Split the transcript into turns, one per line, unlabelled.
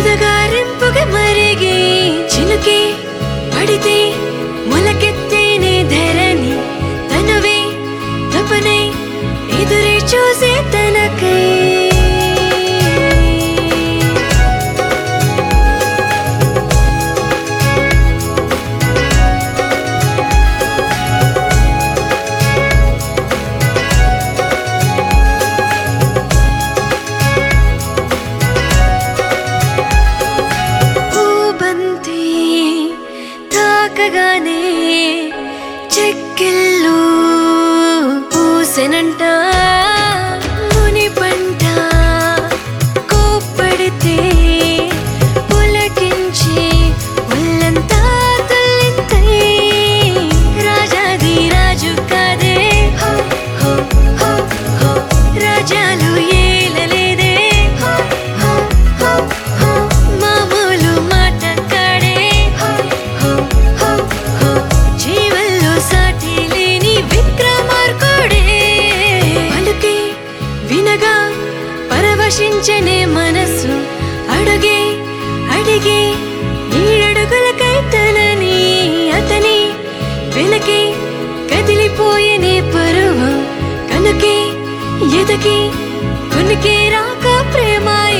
ఉదగారింపుగా మరిగి చినుకే పడితే మొలకెత్తేనే ధరణి తనవే తపనై ఎదురే చూసే తనకై తాకగానే చెక్కిళ్ళు పూసెనంట ముని పంట కోప్పడితే పులకించి ఒళ్ళంతా తల్లింతై రాజాది రాజు కాదే హో హో హో హో రాజాలు ఏలలేదే హో హో హో హో మామూలు మాట కాడే హో హో హో హో జీవల్లో సాటి లేని విక్రమార్కుడే పలుకే వినగా పరవశించనే మనసు అడుగే అడిగే నీడడుగులకై తనని అతని వెనకే కదిలిపోయేనే పరువం కనుకే ఎదకి కొనుకే రాక ప్రేమ